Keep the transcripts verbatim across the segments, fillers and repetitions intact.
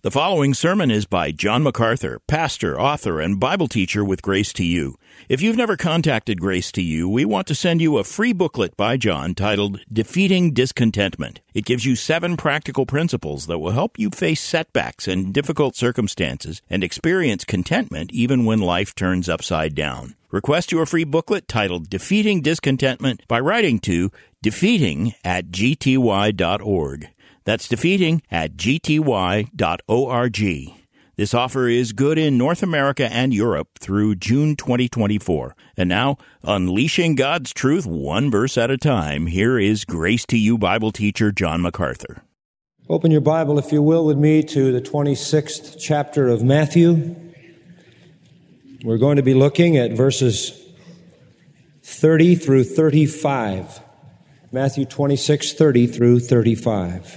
The following sermon is by John MacArthur, pastor, author, and Bible teacher with Grace to You. If you've never contacted Grace to You, we want to send you a free booklet by John titled Defeating Discontentment. It gives you seven practical principles that will help you face setbacks and difficult circumstances and experience contentment even when life turns upside down. Request your free booklet titled Defeating Discontentment by writing to defeating at g t y dot org. That's defeating at g t y dot org. This offer is good in North America and Europe through June twenty twenty-four. And now, unleashing God's truth one verse at a time, here is Grace to You Bible teacher John MacArthur. Open your Bible, if you will, with me to the twenty-sixth chapter of Matthew. We're going to be looking at verses thirty through thirty-five. Matthew twenty-six, thirty through thirty-five.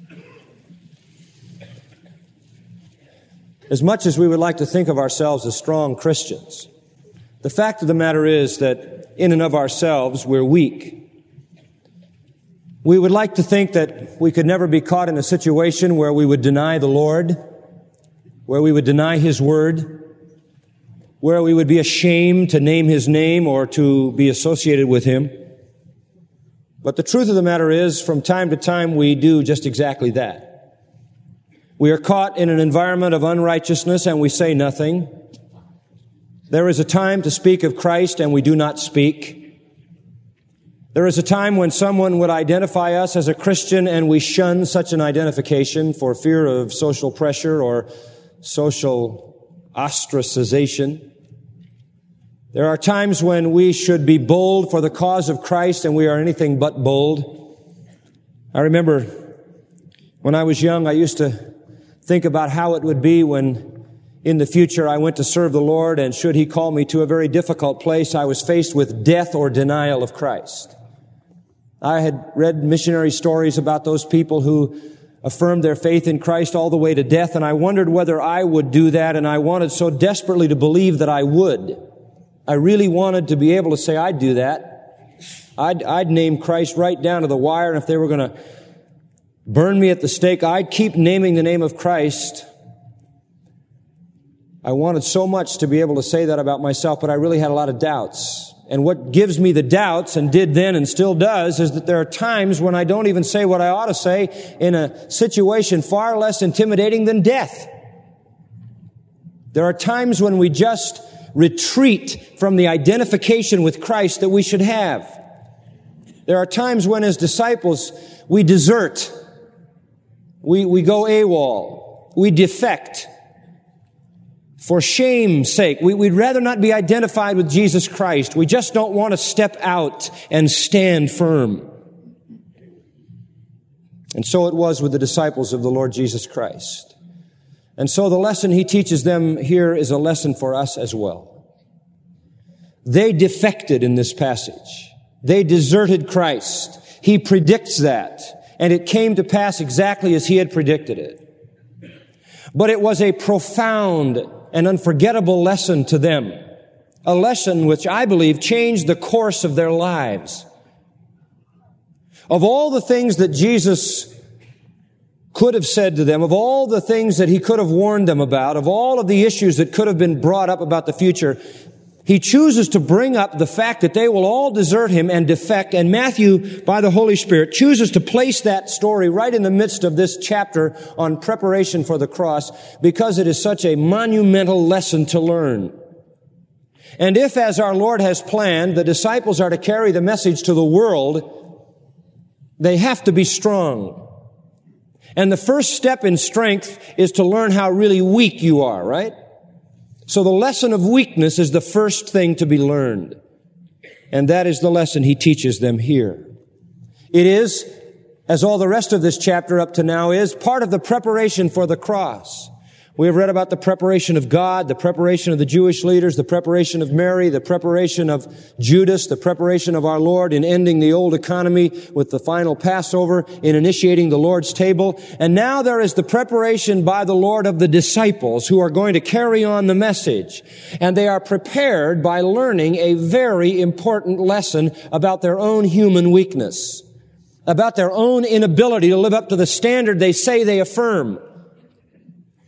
As much as we would like to think of ourselves as strong Christians, the fact of the matter is that in and of ourselves, we're weak. We would like to think that we could never be caught in a situation where we would deny the Lord, where we would deny His Word, where we would be ashamed to name His name or to be associated with Him. But the truth of the matter is, from time to time, we do just exactly that. We are caught in an environment of unrighteousness and we say nothing. There is a time to speak of Christ and we do not speak. There is a time when someone would identify us as a Christian and we shun such an identification for fear of social pressure or social ostracization. There are times when we should be bold for the cause of Christ and we are anything but bold. I remember when I was young, I used to think about how it would be when in the future I went to serve the Lord, and should He call me to a very difficult place, I was faced with death or denial of Christ. I had read missionary stories about those people who affirmed their faith in Christ all the way to death, and I wondered whether I would do that, and I wanted so desperately to believe that I would. I really wanted to be able to say, I'd do that. I'd, I'd name Christ right down to the wire, and if they were going to burn me at the stake, I'd keep naming the name of Christ. I wanted so much to be able to say that about myself, but I really had a lot of doubts. And what gives me the doubts, and did then and still does, is that there are times when I don't even say what I ought to say in a situation far less intimidating than death. There are times when we just retreat from the identification with Christ that we should have. There are times when, as disciples, we desert. We, we go AWOL. We defect. For shame's sake, we, we'd rather not be identified with Jesus Christ. We just don't want to step out and stand firm. And so it was with the disciples of the Lord Jesus Christ. And so the lesson He teaches them here is a lesson for us as well. They defected in this passage. They deserted Christ. He predicts that. And it came to pass exactly as He had predicted it. But it was a profound and unforgettable lesson to them. A lesson which I believe changed the course of their lives. Of all the things that Jesus could have said to them, of all the things that He could have warned them about, of all of the issues that could have been brought up about the future, He chooses to bring up the fact that they will all desert Him and defect. And Matthew, by the Holy Spirit, chooses to place that story right in the midst of this chapter on preparation for the cross, because it is such a monumental lesson to learn. And if, as our Lord has planned, the disciples are to carry the message to the world, they have to be strong. And the first step in strength is to learn how really weak you are, right? So the lesson of weakness is the first thing to be learned. And that is the lesson He teaches them here. It is, as all the rest of this chapter up to now is, part of the preparation for the cross. We have read about the preparation of God, the preparation of the Jewish leaders, the preparation of Mary, the preparation of Judas, the preparation of our Lord in ending the old economy with the final Passover, in initiating the Lord's table. And now there is the preparation by the Lord of the disciples who are going to carry on the message. And they are prepared by learning a very important lesson about their own human weakness, about their own inability to live up to the standard they say they affirm.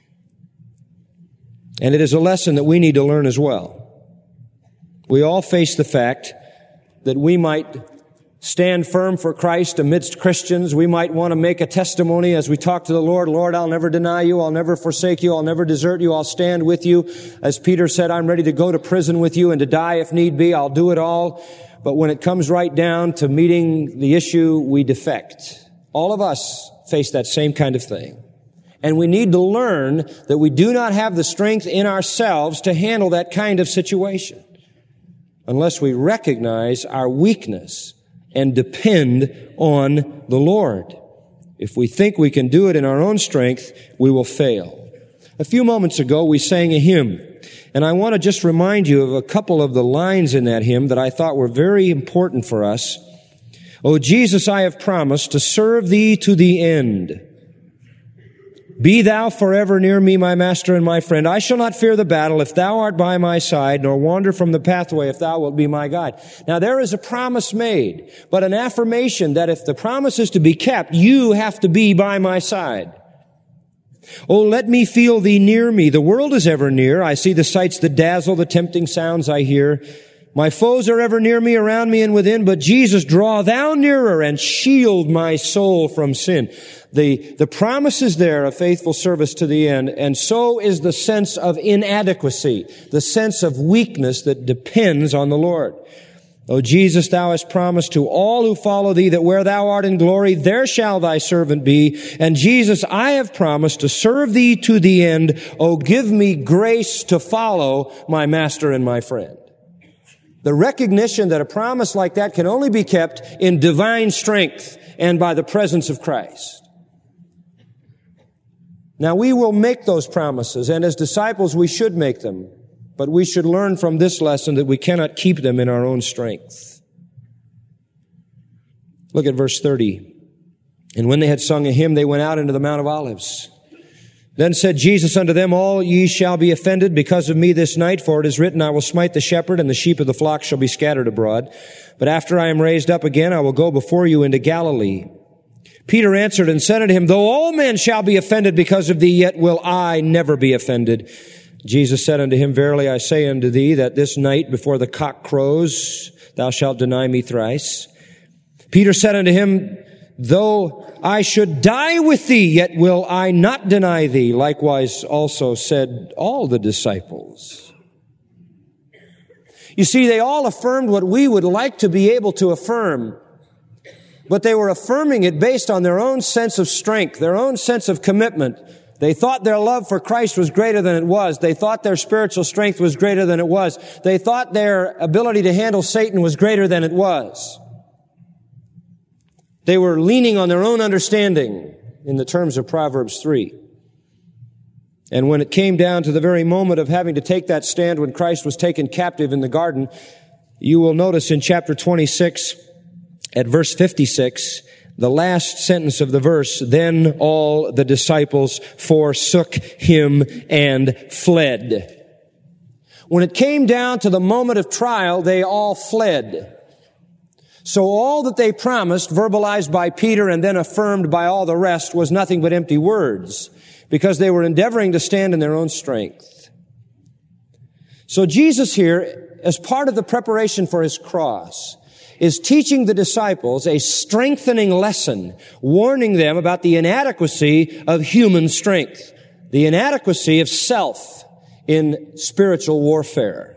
And it is a lesson that we need to learn as well. We all face the fact that we might stand firm for Christ amidst Christians. We might want to make a testimony as we talk to the Lord. Lord, I'll never deny you. I'll never forsake you. I'll never desert you. I'll stand with you. As Peter said, I'm ready to go to prison with you and to die if need be. I'll do it all. But when it comes right down to meeting the issue, we defect. All of us face that same kind of thing. And we need to learn that we do not have the strength in ourselves to handle that kind of situation unless we recognize our weakness and depend on the Lord. If we think we can do it in our own strength, we will fail. A few moments ago, we sang a hymn, and I want to just remind you of a couple of the lines in that hymn that I thought were very important for us. O Jesus, I have promised to serve thee to the end. Be thou forever near me, my master and my friend. I shall not fear the battle if thou art by my side, nor wander from the pathway if thou wilt be my guide. Now there is a promise made, but an affirmation that if the promise is to be kept, you have to be by my side. Oh, let me feel thee near me. The world is ever near. I see the sights that dazzle, the tempting sounds I hear. My foes are ever near me, around me and within, but Jesus, draw thou nearer and shield my soul from sin. The, the promise is there of faithful service to the end, and so is the sense of inadequacy, the sense of weakness that depends on the Lord. O Jesus, thou hast promised to all who follow thee that where thou art in glory, there shall thy servant be. And Jesus, I have promised to serve thee to the end. O give me grace to follow my master and my friend. The recognition that a promise like that can only be kept in divine strength and by the presence of Christ. Now, we will make those promises, and as disciples, we should make them. But we should learn from this lesson that we cannot keep them in our own strength. Look at verse thirty. And when they had sung a hymn, they went out into the Mount of Olives. Then said Jesus unto them, all ye shall be offended because of me this night, for it is written, I will smite the shepherd, and the sheep of the flock shall be scattered abroad. But after I am raised up again, I will go before you into Galilee. Peter answered and said unto him, though all men shall be offended because of thee, yet will I never be offended. Jesus said unto him, verily I say unto thee, that this night before the cock crows, thou shalt deny me thrice. Peter said unto him, though I should die with thee, yet will I not deny thee. Likewise also said all the disciples. You see, they all affirmed what we would like to be able to affirm. But they were affirming it based on their own sense of strength, their own sense of commitment. They thought their love for Christ was greater than it was. They thought their spiritual strength was greater than it was. They thought their ability to handle Satan was greater than it was. They were leaning on their own understanding in the terms of Proverbs three. And when it came down to the very moment of having to take that stand when Christ was taken captive in the garden, you will notice in chapter twenty-six, at verse fifty-six, the last sentence of the verse, then all the disciples forsook him and fled. When it came down to the moment of trial, they all fled. So all that they promised, verbalized by Peter and then affirmed by all the rest, was nothing but empty words, because they were endeavoring to stand in their own strength. So Jesus here, as part of the preparation for his cross, is teaching the disciples a strengthening lesson, warning them about the inadequacy of human strength, the inadequacy of self in spiritual warfare.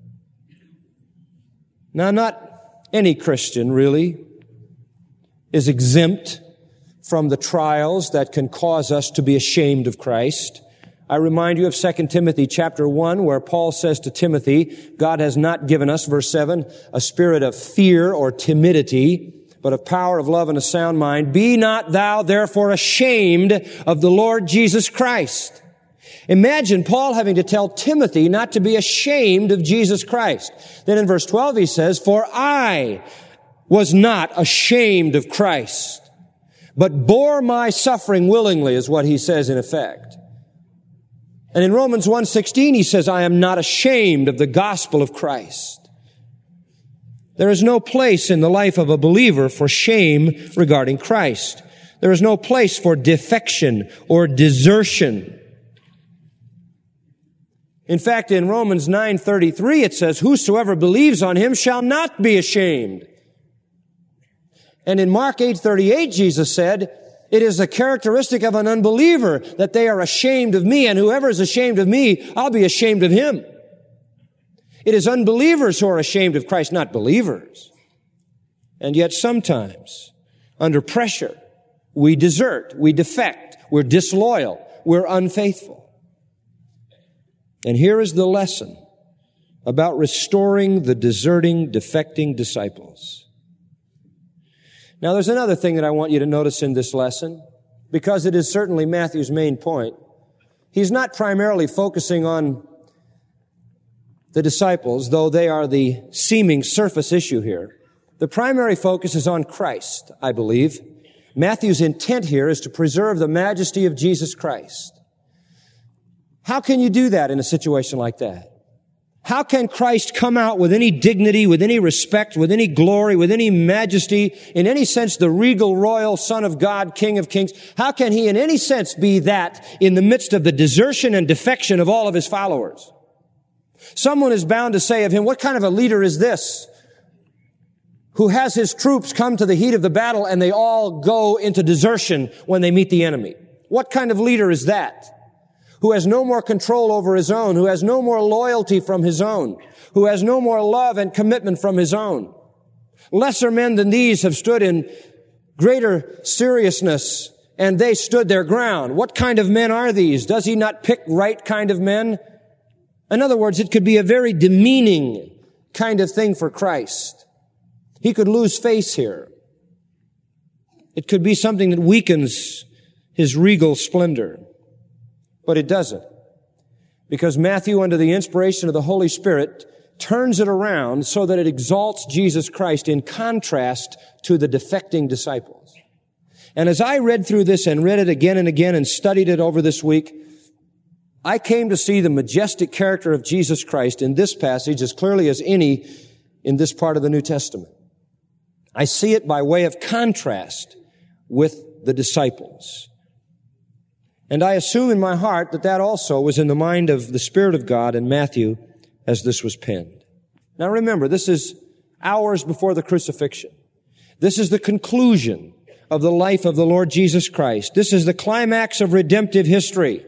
Now, not any Christian, really, is exempt from the trials that can cause us to be ashamed of Christ. I remind you of Second Timothy chapter one, where Paul says to Timothy, God has not given us, verse seven, a spirit of fear or timidity, but of power, of love, and a sound mind. Be not thou therefore ashamed of the Lord Jesus Christ. Imagine Paul having to tell Timothy not to be ashamed of Jesus Christ. Then in verse twelve he says, for I was not ashamed of Christ, but bore my suffering willingly, is what he says in effect. And in Romans one sixteen, he says, I am not ashamed of the gospel of Christ. There is no place in the life of a believer for shame regarding Christ. There is no place for defection or desertion. In fact, in Romans nine thirty-three, it says, whosoever believes on him shall not be ashamed. And in Mark eight thirty-eight, Jesus said, it is a characteristic of an unbeliever that they are ashamed of me, and whoever is ashamed of me, I'll be ashamed of him. It is unbelievers who are ashamed of Christ, not believers. And yet sometimes, under pressure, we desert, we defect, we're disloyal, we're unfaithful. And here is the lesson about restoring the deserting, defecting disciples. Now, there's another thing that I want you to notice in this lesson, because it is certainly Matthew's main point. He's not primarily focusing on the disciples, though they are the seeming surface issue here. The primary focus is on Christ, I believe. Matthew's intent here is to preserve the majesty of Jesus Christ. How can you do that in a situation like that? How can Christ come out with any dignity, with any respect, with any glory, with any majesty, in any sense the regal, royal Son of God, King of Kings? How can he in any sense be that in the midst of the desertion and defection of all of his followers? Someone is bound to say of him, what kind of a leader is this, who has his troops come to the heat of the battle and they all go into desertion when they meet the enemy? What kind of leader is that? Who has no more control over his own, who has no more loyalty from his own, who has no more love and commitment from his own. Lesser men than these have stood in greater seriousness, and they stood their ground. What kind of men are these? Does he not pick right kind of men? In other words, it could be a very demeaning kind of thing for Christ. He could lose face here. It could be something that weakens his regal splendor. But it doesn't. Because Matthew, under the inspiration of the Holy Spirit, turns it around so that it exalts Jesus Christ in contrast to the defecting disciples. And as I read through this and read it again and again and studied it over this week, I came to see the majestic character of Jesus Christ in this passage as clearly as any in this part of the New Testament. I see it by way of contrast with the disciples. And I assume in my heart that that also was in the mind of the Spirit of God in Matthew as this was penned. Now remember, this is hours before the crucifixion. This is the conclusion of the life of the Lord Jesus Christ. This is the climax of redemptive history.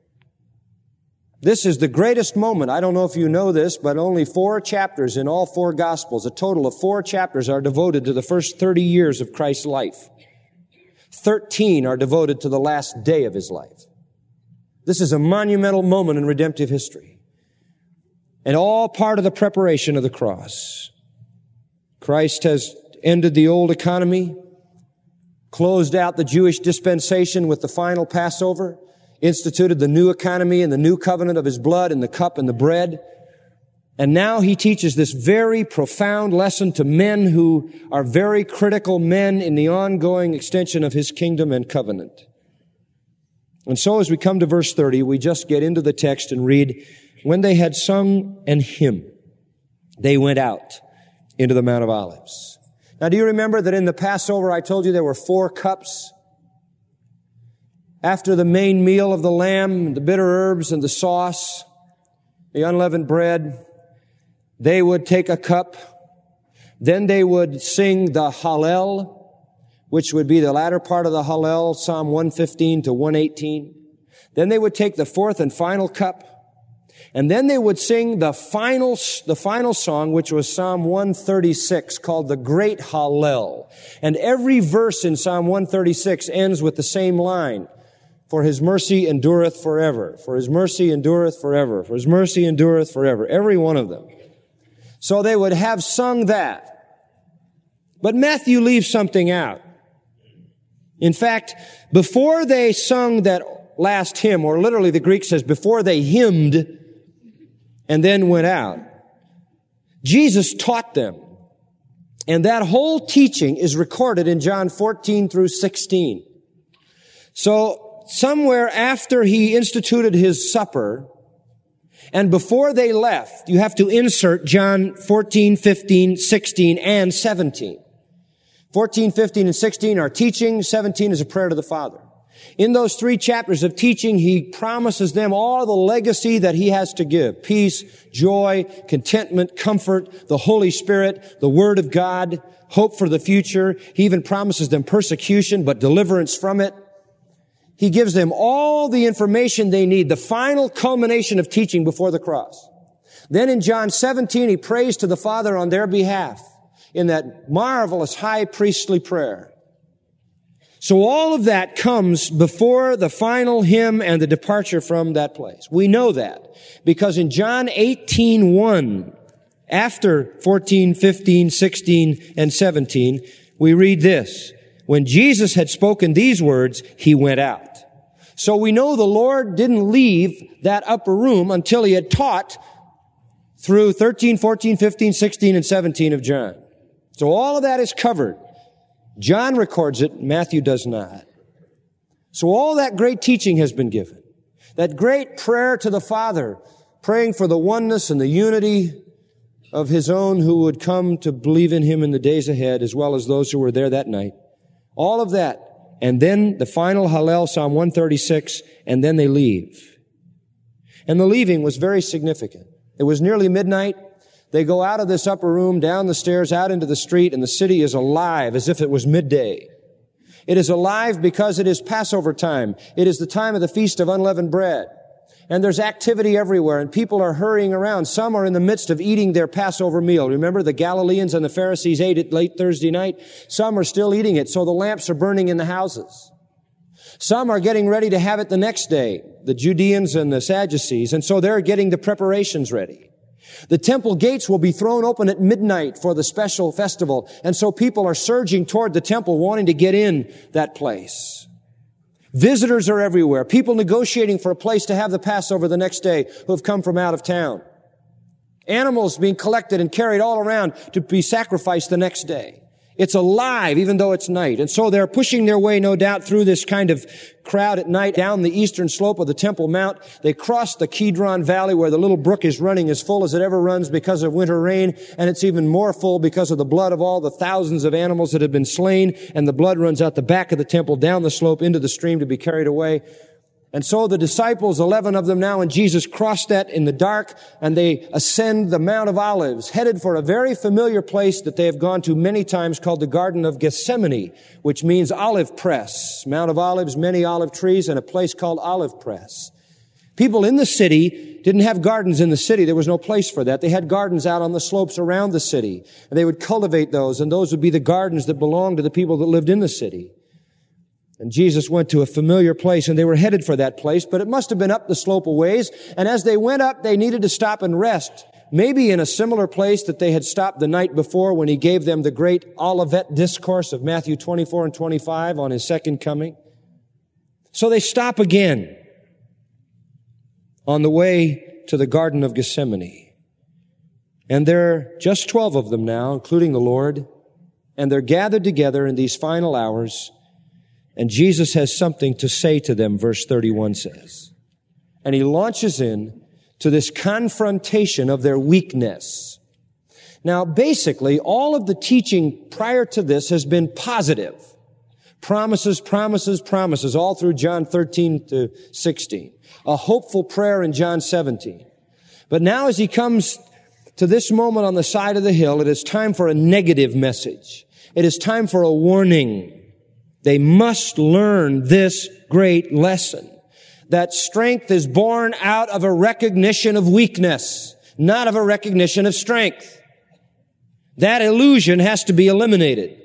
This is the greatest moment. I don't know if you know this, but only four chapters in all four Gospels, a total of four chapters, are devoted to the first thirty years of Christ's life. Thirteen are devoted to the last day of his life. This is a monumental moment in redemptive history. And all part of the preparation of the cross. Christ has ended the old economy, closed out the Jewish dispensation with the final Passover, instituted the new economy and the new covenant of his blood and the cup and the bread. And now he teaches this very profound lesson to men who are very critical men in the ongoing extension of his kingdom and covenant. And so as we come to verse thirty, we just get into the text and read, when they had sung an hymn, they went out into the Mount of Olives. Now, do you remember that in the Passover I told you there were four cups? After the main meal of the lamb, the bitter herbs and the sauce, the unleavened bread, they would take a cup. Then they would sing the Hallel, which would be the latter part of the Hallel, Psalm one fifteen to one eighteen. Then they would take the fourth and final cup. And then they would sing the final, the final song, which was Psalm one thirty-six, called the Great Hallel. And every verse in Psalm one thirty-six ends with the same line. For his mercy endureth forever. For his mercy endureth forever. For his mercy endureth forever. Every one of them. So they would have sung that. But Matthew leaves something out. In fact, before they sung that last hymn, or literally the Greek says before they hymned and then went out, Jesus taught them. And that whole teaching is recorded in John fourteen through sixteen. So somewhere after he instituted his supper, and before they left, you have to insert John fourteen, fifteen, sixteen, and seventeen. fourteen, fifteen, and sixteen are teaching. seventeen is a prayer to the Father. In those three chapters of teaching, he promises them all the legacy that he has to give. Peace, joy, contentment, comfort, the Holy Spirit, the Word of God, hope for the future. He even promises them persecution, but deliverance from it. He gives them all the information they need, the final culmination of teaching before the cross. Then in John seventeen, he prays to the Father on their behalf in that marvelous high priestly prayer. So all of that comes before the final hymn and the departure from that place. We know that because in John eighteen one, after fourteen, fifteen, sixteen, and seventeen, we read this. When Jesus had spoken these words, he went out. So we know the Lord didn't leave that upper room until he had taught through thirteen, fourteen, fifteen, sixteen, and seventeen of John. So all of that is covered. John records it, Matthew does not. So all that great teaching has been given. That great prayer to the Father, praying for the oneness and the unity of his own who would come to believe in him in the days ahead, as well as those who were there that night. All of that. And then the final Hallel, Psalm one thirty-six, and then they leave. And the leaving was very significant. It was nearly midnight. They go out of this upper room, down the stairs, out into the street, and the city is alive as if it was midday. It is alive because it is Passover time. It is the time of the Feast of Unleavened Bread. And there's activity everywhere, and people are hurrying around. Some are in the midst of eating their Passover meal. Remember, the Galileans and the Pharisees ate it late Thursday night. Some are still eating it, so the lamps are burning in the houses. Some are getting ready to have it the next day, the Judeans and the Sadducees, and so they're getting the preparations ready. The temple gates will be thrown open at midnight for the special festival, and so people are surging toward the temple wanting to get in that place. Visitors are everywhere. People negotiating for a place to have the Passover the next day who have come from out of town. Animals being collected and carried all around to be sacrificed the next day. It's alive even though it's night. And so they're pushing their way, no doubt, through this kind of crowd at night down the eastern slope of the Temple Mount. They cross the Kidron Valley where the little brook is running as full as it ever runs because of winter rain. And it's even more full because of the blood of all the thousands of animals that have been slain. And the blood runs out the back of the temple, down the slope, into the stream to be carried away. And so the disciples, eleven of them now, and Jesus cross that in the dark, and they ascend the Mount of Olives, headed for a very familiar place that they have gone to many times called the Garden of Gethsemane, which means olive press. Mount of Olives, many olive trees, and a place called Olive Press. People in the city didn't have gardens in the city. There was no place for that. They had gardens out on the slopes around the city, and they would cultivate those, and those would be the gardens that belonged to the people that lived in the city. And Jesus went to a familiar place, and they were headed for that place, but it must have been up the slope a ways. And as they went up, they needed to stop and rest, maybe in a similar place that they had stopped the night before when he gave them the great Olivet discourse of Matthew twenty-four and twenty-five on his second coming. So they stop again on the way to the Garden of Gethsemane. And there are just twelve of them now, including the Lord, and they're gathered together in these final hours. And Jesus has something to say to them, verse thirty-one says. And he launches in to this confrontation of their weakness. Now, basically, all of the teaching prior to this has been positive. Promises, promises, promises, all through John thirteen to sixteen. A hopeful prayer in John seventeen. But now as he comes to this moment on the side of the hill, it is time for a negative message. It is time for a warning. They must learn this great lesson, that strength is born out of a recognition of weakness, not of a recognition of strength. That illusion has to be eliminated.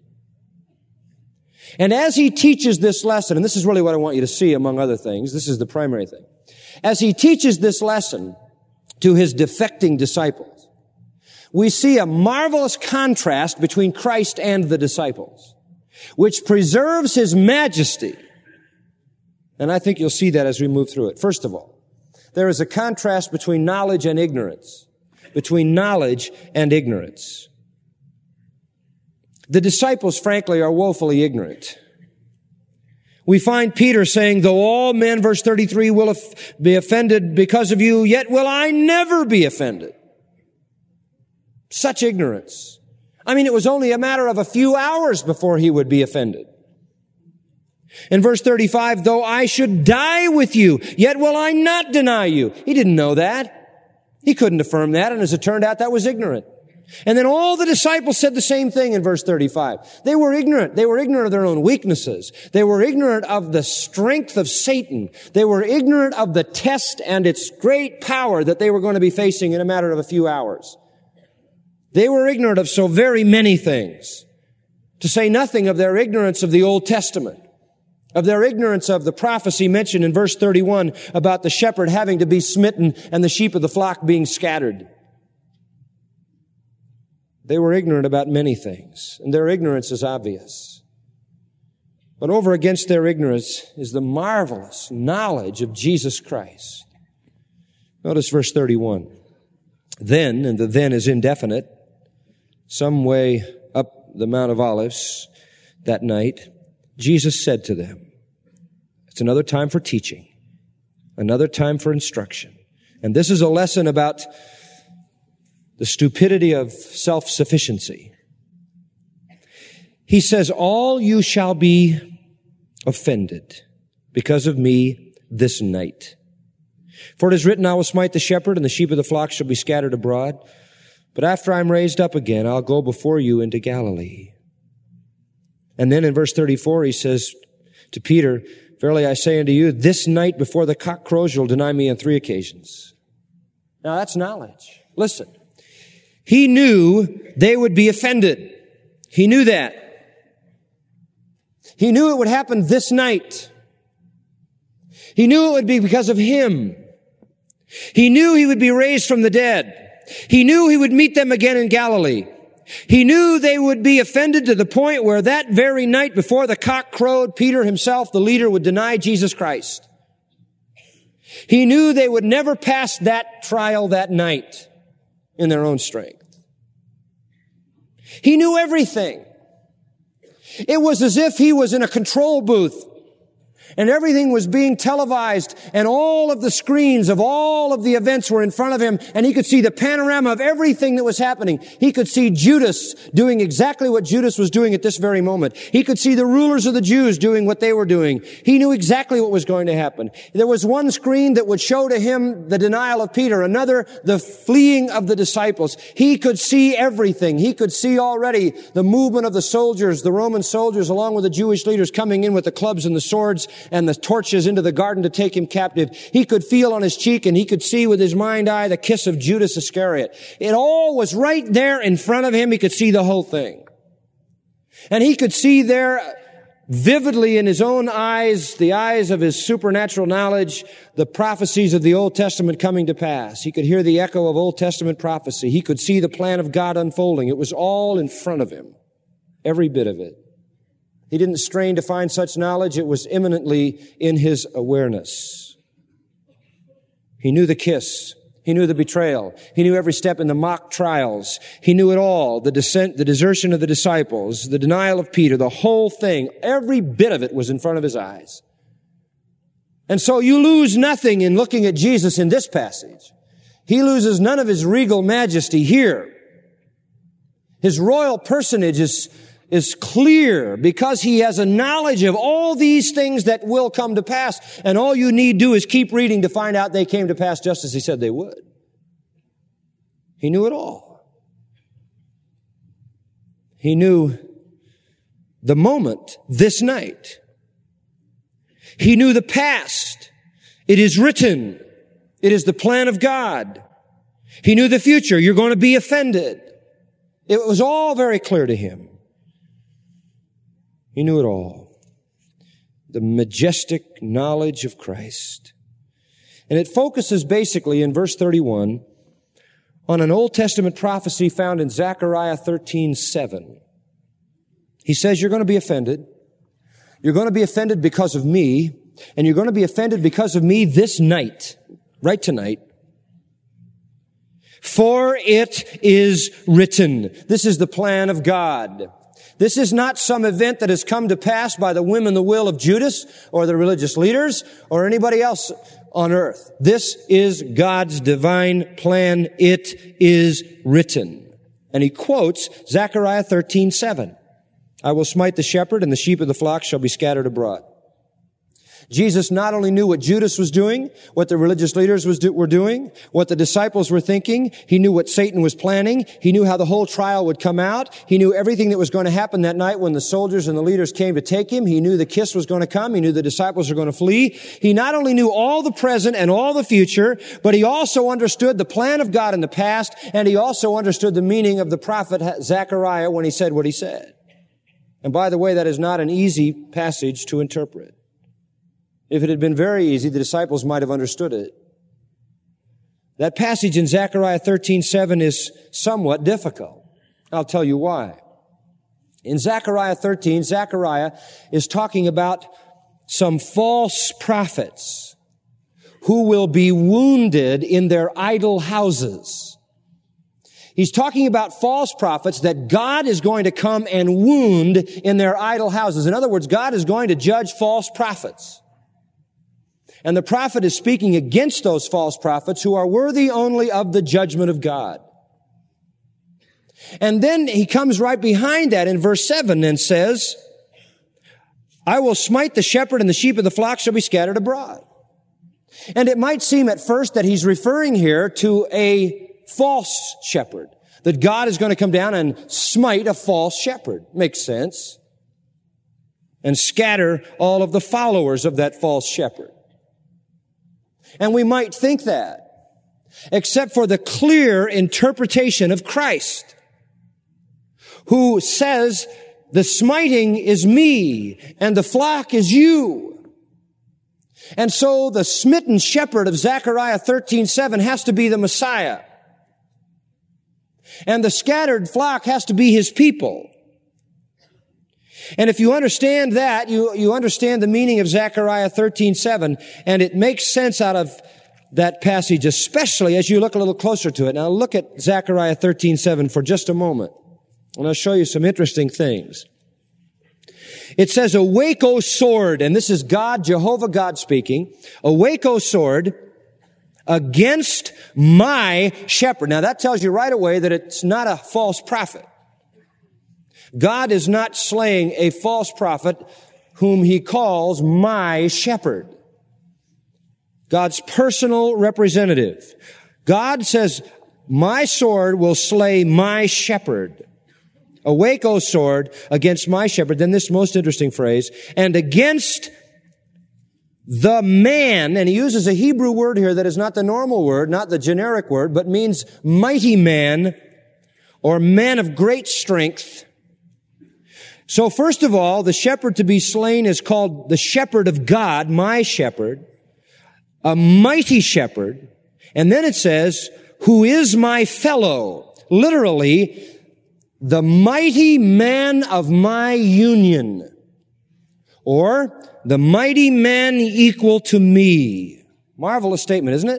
And as he teaches this lesson, and this is really what I want you to see among other things, this is the primary thing. As he teaches this lesson to his defecting disciples, we see a marvelous contrast between Christ and the disciples, which preserves his majesty. And I think you'll see that as we move through it. First of all, there is a contrast between knowledge and ignorance. Between knowledge and ignorance. The disciples, frankly, are woefully ignorant. We find Peter saying, though all men, verse thirty-three, will be offended because of you, yet will I never be offended. Such ignorance. I mean, it was only a matter of a few hours before he would be offended. In verse thirty-five, though I should die with you, yet will I not deny you. He didn't know that. He couldn't affirm that, and as it turned out, that was ignorant. And then all the disciples said the same thing in verse thirty-five. They were ignorant. They were ignorant of their own weaknesses. They were ignorant of the strength of Satan. They were ignorant of the test and its great power that they were going to be facing in a matter of a few hours. They were ignorant of so very many things, to say nothing of their ignorance of the Old Testament, of their ignorance of the prophecy mentioned in verse thirty-one about the shepherd having to be smitten and the sheep of the flock being scattered. They were ignorant about many things, and their ignorance is obvious. But over against their ignorance is the marvelous knowledge of Jesus Christ. Notice verse thirty-one. Then, and the then is indefinite, some way up the Mount of Olives that night, Jesus said to them, it's another time for teaching, another time for instruction. And this is a lesson about the stupidity of self-sufficiency. He says, all you shall be offended because of me this night. For it is written, I will smite the shepherd, and the sheep of the flock shall be scattered abroad. But after I'm raised up again, I'll go before you into Galilee. And then in verse thirty-four, he says to Peter, verily I say unto you, this night before the cock crows, you'll deny me on three occasions. Now that's knowledge. Listen. He knew they would be offended. He knew that. He knew it would happen this night. He knew it would be because of him. He knew he would be raised from the dead. He knew he would meet them again in Galilee. He knew they would be offended to the point where that very night before the cock crowed, Peter himself, the leader, would deny Jesus Christ. He knew they would never pass that trial that night in their own strength. He knew everything. It was as if he was in a control booth and everything was being televised and all of the screens of all of the events were in front of him and he could see the panorama of everything that was happening. He could see Judas doing exactly what Judas was doing at this very moment. He could see the rulers of the Jews doing what they were doing. He knew exactly what was going to happen. There was one screen that would show to him the denial of Peter, another the fleeing of the disciples. He could see everything. He could see already the movement of the soldiers, the Roman soldiers, along with the Jewish leaders coming in with the clubs and the swords and the torches into the garden to take him captive. He could feel on his cheek and he could see with his mind eye the kiss of Judas Iscariot. It all was right there in front of him. He could see the whole thing. And he could see there vividly in his own eyes, the eyes of his supernatural knowledge, the prophecies of the Old Testament coming to pass. He could hear the echo of Old Testament prophecy. He could see the plan of God unfolding. It was all in front of him. Every bit of it. He didn't strain to find such knowledge. It was imminently in his awareness. He knew the kiss. He knew the betrayal. He knew every step in the mock trials. He knew it all. The descent, the desertion of the disciples, the denial of Peter, the whole thing. Every bit of it was in front of his eyes. And so you lose nothing in looking at Jesus in this passage. He loses none of his regal majesty here. His royal personage is is clear because he has a knowledge of all these things that will come to pass. And all you need do is keep reading to find out they came to pass just as he said they would. He knew it all. He knew the moment, this night. He knew the past. It is written. It is the plan of God. He knew the future. You're going to be offended. It was all very clear to him. He knew it all. The majestic knowledge of Christ. And it focuses basically in verse thirty-one on an Old Testament prophecy found in Zechariah thirteen seven. He says, you're going to be offended. You're going to be offended because of me, and you're going to be offended because of me this night, right tonight. For it is written. This is the plan of God. This is not some event that has come to pass by the whim and the will of Judas or the religious leaders or anybody else on earth. This is God's divine plan. It is written. And he quotes Zechariah thirteen seven. I will smite the shepherd and the sheep of the flock shall be scattered abroad. Jesus not only knew what Judas was doing, what the religious leaders was do, were doing, what the disciples were thinking. He knew what Satan was planning. He knew how the whole trial would come out. He knew everything that was going to happen that night when the soldiers and the leaders came to take him. He knew the kiss was going to come. He knew the disciples were going to flee. He not only knew all the present and all the future, but he also understood the plan of God in the past, and he also understood the meaning of the prophet Zechariah when he said what he said. And by the way, that is not an easy passage to interpret. If it had been very easy, the disciples might have understood it. That passage in Zechariah thirteen seven is somewhat difficult. I'll tell you why. In Zechariah thirteen, Zechariah is talking about some false prophets who will be wounded in their idol houses. He's talking about false prophets that God is going to come and wound in their idol houses. In other words, God is going to judge false prophets. And the prophet is speaking against those false prophets who are worthy only of the judgment of God. And then he comes right behind that in verse seven and says, I will smite the shepherd, and the sheep of the flock shall be scattered abroad. And it might seem at first that he's referring here to a false shepherd, that God is going to come down and smite a false shepherd. Makes sense. And scatter all of the followers of that false shepherd. And we might think that, except for the clear interpretation of Christ, who says, the smiting is me, and the flock is you. And so the smitten shepherd of Zechariah thirteen seven has to be the Messiah. And the scattered flock has to be his people. And if you understand that, you, you understand the meaning of Zechariah thirteen seven, and it makes sense out of that passage, especially as you look a little closer to it. Now look at Zechariah thirteen seven for just a moment, and I'll show you some interesting things. It says, awake, O sword, and this is God, Jehovah God speaking, awake, O sword, against my shepherd. Now that tells you right away that it's not a false prophet. God is not slaying a false prophet whom he calls my shepherd. God's personal representative. God says, my sword will slay my shepherd. Awake, O sword, against my shepherd. Then this most interesting phrase, and against the man, and he uses a Hebrew word here that is not the normal word, not the generic word, but means mighty man or man of great strength. So first of all, the shepherd to be slain is called the shepherd of God, my shepherd, a mighty shepherd. And then it says, who is my fellow? Literally, the mighty man of my union. Or, the mighty man equal to me. Marvelous statement, isn't it?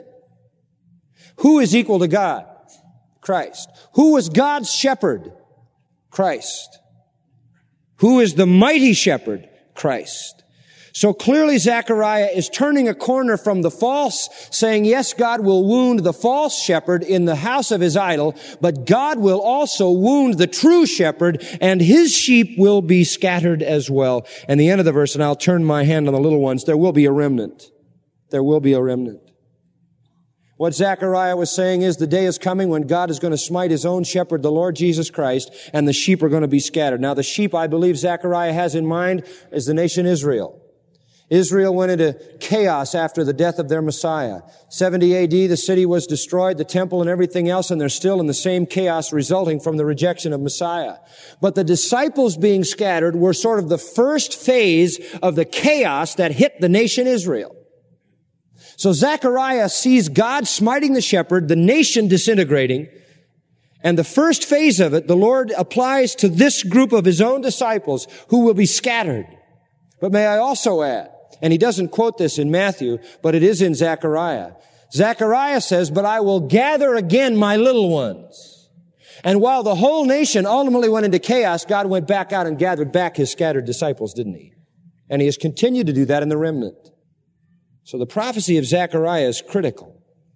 Who is equal to God? Christ. Who was God's shepherd? Christ. Who is the mighty shepherd? Christ. So clearly Zechariah is turning a corner from the false, saying, yes, God will wound the false shepherd in the house of his idol, but God will also wound the true shepherd, and his sheep will be scattered as well. And the end of the verse, and I'll turn my hand on the little ones, there will be a remnant. There will be a remnant. What Zechariah was saying is the day is coming when God is going to smite his own shepherd, the Lord Jesus Christ, and the sheep are going to be scattered. Now the sheep I believe Zechariah has in mind is the nation Israel. Israel went into chaos after the death of their Messiah. seventy A D, the city was destroyed, the temple and everything else, and they're still in the same chaos resulting from the rejection of Messiah. But the disciples being scattered were sort of the first phase of the chaos that hit the nation Israel. So Zechariah sees God smiting the shepherd, the nation disintegrating, and the first phase of it, the Lord applies to this group of his own disciples who will be scattered. But may I also add, and he doesn't quote this in Matthew, but it is in Zechariah. Zechariah says, but I will gather again my little ones. And while the whole nation ultimately went into chaos, God went back out and gathered back his scattered disciples, didn't he? And he has continued to do that in the remnant. So the prophecy of Zechariah is critical.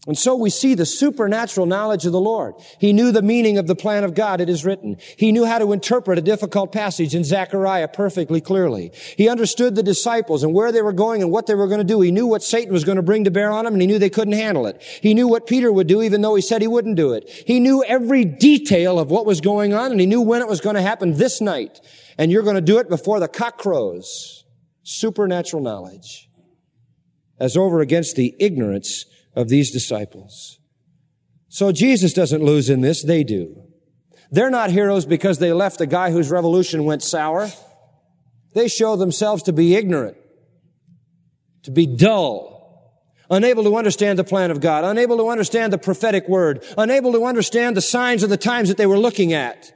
And so we see the supernatural knowledge of the Lord. He knew the meaning of the plan of God, it is written. He knew how to interpret a difficult passage in Zechariah perfectly clearly. He understood the disciples and where they were going and what they were going to do. He knew what Satan was going to bring to bear on them, and he knew they couldn't handle it. He knew what Peter would do, even though he said he wouldn't do it. He knew every detail of what was going on, and he knew when it was going to happen this night. And you're going to do it before the cock crows. Supernatural knowledge. As over against the ignorance of these disciples. So Jesus doesn't lose in this, they do. They're not heroes because they left a guy whose revolution went sour. They show themselves to be ignorant, to be dull, unable to understand the plan of God, unable to understand the prophetic word, unable to understand the signs of the times that they were looking at.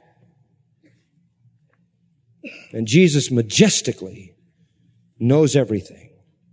And Jesus majestically knows everything,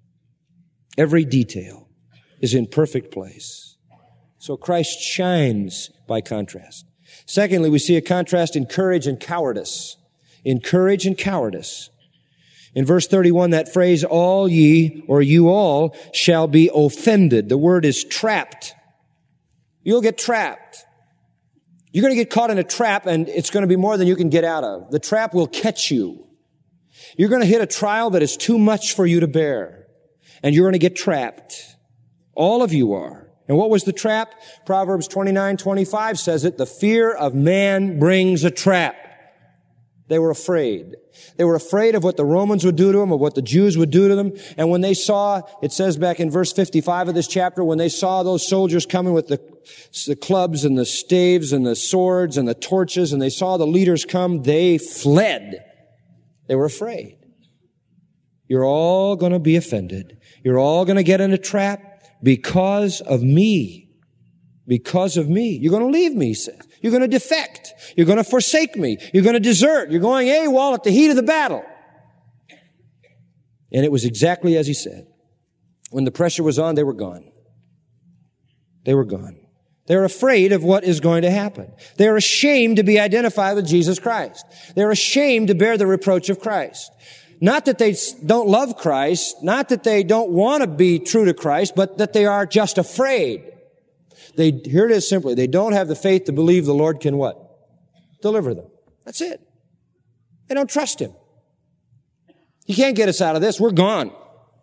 every detail is in perfect place. So Christ shines by contrast. Secondly, we see a contrast in courage and cowardice. In courage and cowardice. In verse thirty-one, that phrase, all ye, or you all, shall be offended. The word is trapped. You'll get trapped. You're going to get caught in a trap, and it's going to be more than you can get out of. The trap will catch you. You're going to hit a trial that is too much for you to bear, and you're going to get trapped. All of you are. And what was the trap? Proverbs twenty-nine twenty-five says it, the fear of man brings a trap. They were afraid. They were afraid of what the Romans would do to them, of what the Jews would do to them. And when they saw, it says back in verse fifty-five of this chapter, when they saw those soldiers coming with the, the clubs and the staves and the swords and the torches, and they saw the leaders come, they fled. They were afraid. You're all going to be offended. You're all going to get in a trap. Because of me. Because of me. You're going to leave me, he says. You're going to defect. You're going to forsake me. You're going to desert. You're going AWOL at the heat of the battle. And it was exactly as he said. When the pressure was on, they were gone. They were gone. They're afraid of what is going to happen. They're ashamed to be identified with Jesus Christ. They're ashamed to bear the reproach of Christ. Not that they don't love Christ, not that they don't want to be true to Christ, but that they are just afraid. They, here it is simply, they don't have the faith to believe the Lord can what? Deliver them. That's it. They don't trust Him. He can't get us out of this. We're gone.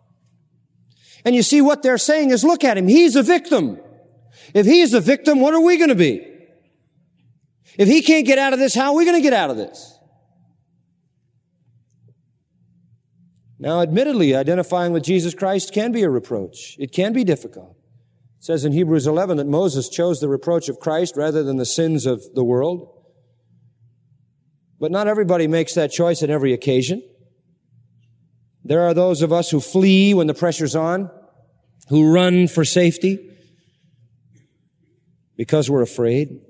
And you see what they're saying is, look at Him. He's a victim. If He's a victim, what are we going to be? If He can't get out of this, how are we going to get out of this? Now, admittedly, identifying with Jesus Christ can be a reproach. It can be difficult. It says in Hebrews eleven that Moses chose the reproach of Christ rather than the sins of the world. But not everybody makes that choice on every occasion. There are those of us who flee when the pressure's on, who run for safety because we're afraid.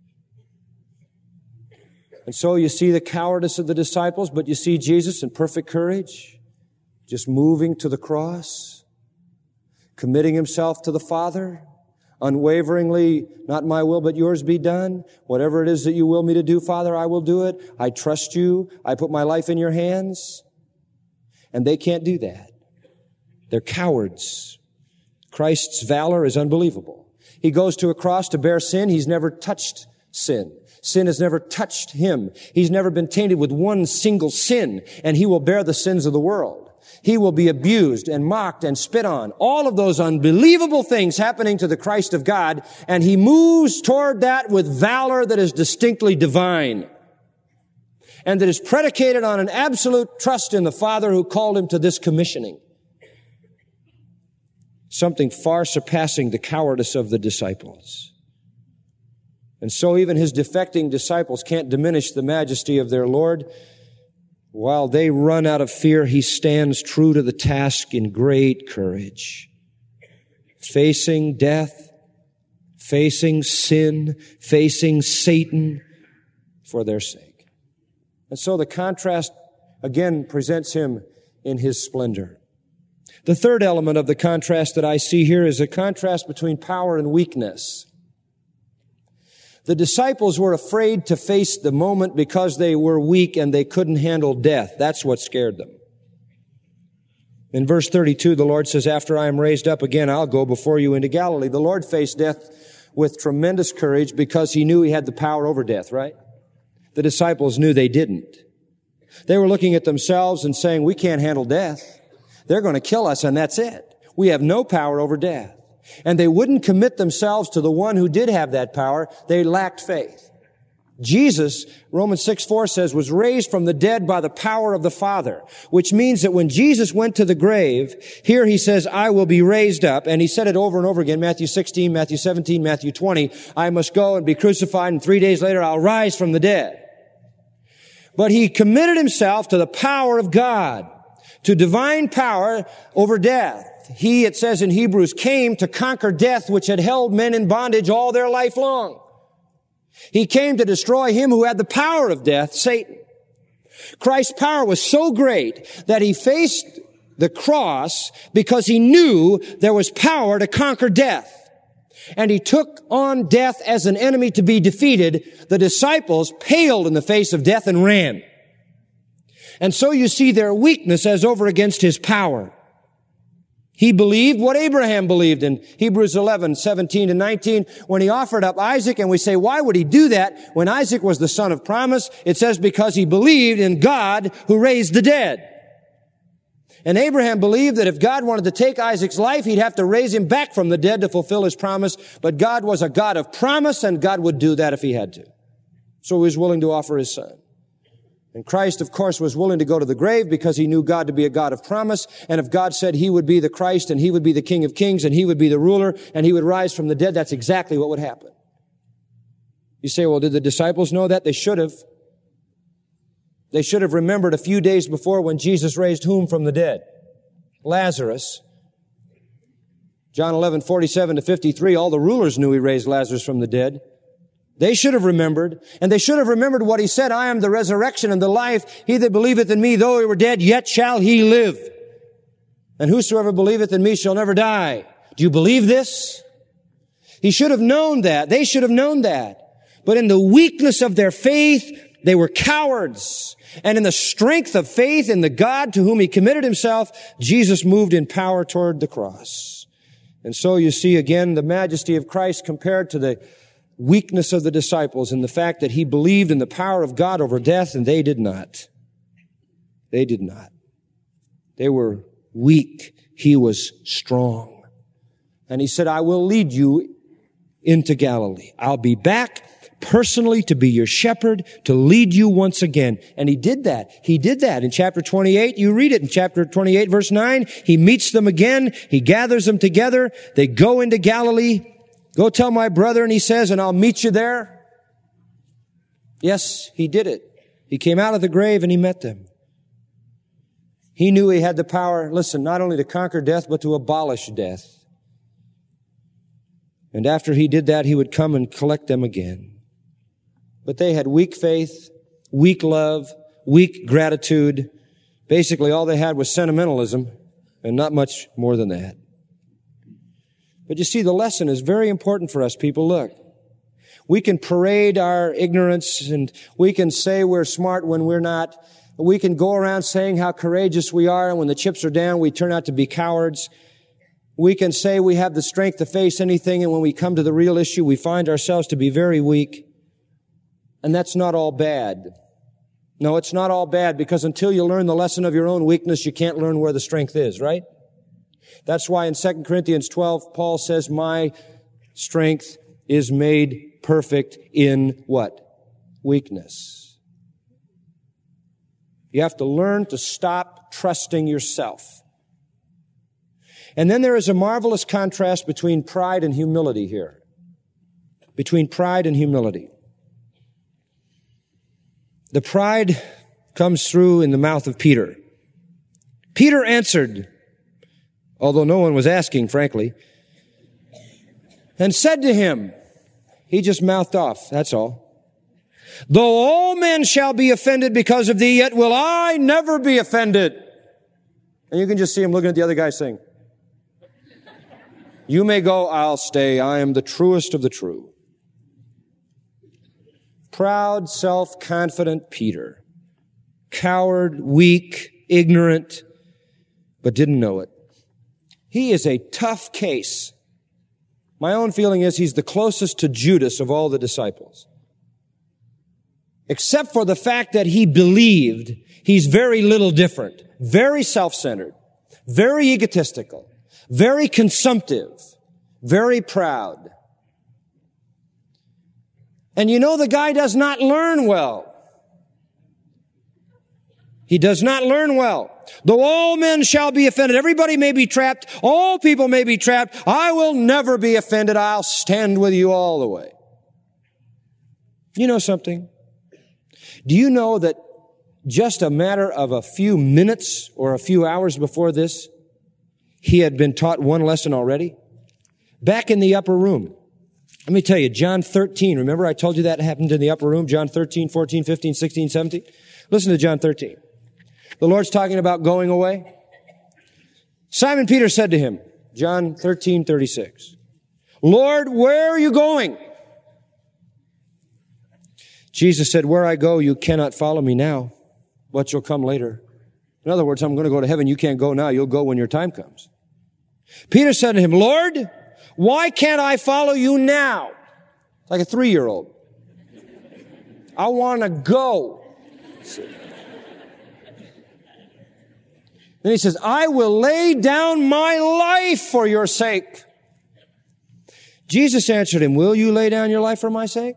And so you see the cowardice of the disciples, but you see Jesus in perfect courage. Just moving to the cross, committing himself to the Father, unwaveringly, not my will but yours be done. Whatever it is that you will me to do, Father, I will do it. I trust you. I put my life in your hands. And they can't do that. They're cowards. Christ's valor is unbelievable. He goes to a cross to bear sin. He's never touched sin. Sin has never touched him. He's never been tainted with one single sin, and he will bear the sins of the world. He will be abused and mocked and spit on. All of those unbelievable things happening to the Christ of God, and he moves toward that with valor that is distinctly divine and that is predicated on an absolute trust in the Father who called him to this commissioning. Something far surpassing the cowardice of the disciples. And so even his defecting disciples can't diminish the majesty of their Lord. While they run out of fear, he stands true to the task in great courage, facing death, facing sin, facing Satan for their sake. And so the contrast again presents him in his splendor. The third element of the contrast that I see here is a contrast between power and weakness. The disciples were afraid to face the moment because they were weak and they couldn't handle death. That's what scared them. In verse thirty-two, the Lord says, after I am raised up again, I'll go before you into Galilee. The Lord faced death with tremendous courage because he knew he had the power over death, right? The disciples knew they didn't. They were looking at themselves and saying, we can't handle death. They're going to kill us and that's it. We have no power over death. And they wouldn't commit themselves to the one who did have that power. They lacked faith. Jesus, Romans six four says, was raised from the dead by the power of the Father, which means that when Jesus went to the grave, here he says, I will be raised up. And he said it over and over again, Matthew sixteen, Matthew seventeen, Matthew twenty, I must go and be crucified, and three days later I'll rise from the dead. But he committed himself to the power of God, to divine power over death. He, it says in Hebrews, came to conquer death, which had held men in bondage all their life long. He came to destroy him who had the power of death, Satan. Christ's power was so great that he faced the cross because he knew there was power to conquer death. And he took on death as an enemy to be defeated. The disciples paled in the face of death and ran. And so you see their weakness as over against his power. He believed what Abraham believed in Hebrews eleven, seventeen to nineteen, when he offered up Isaac. And we say, why would he do that when Isaac was the son of promise? It says because he believed in God who raised the dead. And Abraham believed that if God wanted to take Isaac's life, he'd have to raise him back from the dead to fulfill his promise. But God was a God of promise, and God would do that if he had to. So he was willing to offer his son. And Christ, of course, was willing to go to the grave because he knew God to be a God of promise. And if God said he would be the Christ and he would be the King of Kings and he would be the ruler and he would rise from the dead, that's exactly what would happen. You say, well, did the disciples know that? They should have. They should have remembered a few days before when Jesus raised whom from the dead? Lazarus. John eleven, forty-seven to fifty-three, all the rulers knew he raised Lazarus from the dead. They should have remembered, and they should have remembered what he said, I am the resurrection and the life. He that believeth in me, though he were dead, yet shall he live. And whosoever believeth in me shall never die. Do you believe this? He should have known that. They should have known that. But in the weakness of their faith, they were cowards. And in the strength of faith in the God to whom he committed himself, Jesus moved in power toward the cross. And so you see again the majesty of Christ compared to the weakness of the disciples and the fact that he believed in the power of God over death, and they did not. They did not. They were weak. He was strong. And he said, I will lead you into Galilee. I'll be back personally to be your shepherd, to lead you once again. And he did that. He did that in chapter twenty-eight. You read it in chapter twenty-eight, verse nine. He meets them again. He gathers them together. They go into Galilee. Go tell my brethren, he says, and I'll meet you there. Yes, he did it. He came out of the grave and he met them. He knew he had the power, listen, not only to conquer death, but to abolish death. And after he did that, he would come and collect them again. But they had weak faith, weak love, weak gratitude. Basically, all they had was sentimentalism and not much more than that. But you see, the lesson is very important for us, people. Look, we can parade our ignorance and we can say we're smart when we're not. We can go around saying how courageous we are, and when the chips are down, we turn out to be cowards. We can say we have the strength to face anything, and when we come to the real issue, we find ourselves to be very weak. And that's not all bad. No, it's not all bad, because until you learn the lesson of your own weakness, you can't learn where the strength is, right? That's why in Second Corinthians twelve, Paul says, my strength is made perfect in what? Weakness. You have to learn to stop trusting yourself. And then there is a marvelous contrast between pride and humility here. Between pride and humility. The pride comes through in the mouth of Peter. Peter answered, although no one was asking, frankly, and said to him, he just mouthed off, that's all. Though all men shall be offended because of thee, yet will I never be offended. And you can just see him looking at the other guy saying, you may go, I'll stay. I am the truest of the true. Proud, self-confident Peter. Coward, weak, ignorant, but didn't know it. He is a tough case. My own feeling is he's the closest to Judas of all the disciples. Except for the fact that he believed, he's very little different, very self-centered, very egotistical, very consumptive, very proud. And you know the guy does not learn well. He does not learn well. Though all men shall be offended, everybody may be trapped, all people may be trapped, I will never be offended, I'll stand with you all the way. You know something? Do you know that just a matter of a few minutes or a few hours before this, he had been taught one lesson already? Back in the upper room. Let me tell you, John thirteen, remember I told you that happened in the upper room? John thirteen, fourteen, fifteen, sixteen, seventeen? Listen to John thirteen. The Lord's talking about going away. Simon Peter said to him, John thirteen, thirty-six, Lord, where are you going? Jesus said, where I go, you cannot follow me now, but you'll come later. In other words, I'm going to go to heaven. You can't go now. You'll go when your time comes. Peter said to him, Lord, why can't I follow you now? Like a three-year-old. I want to go. Then he says, I will lay down my life for your sake. Jesus answered him, will you lay down your life for my sake?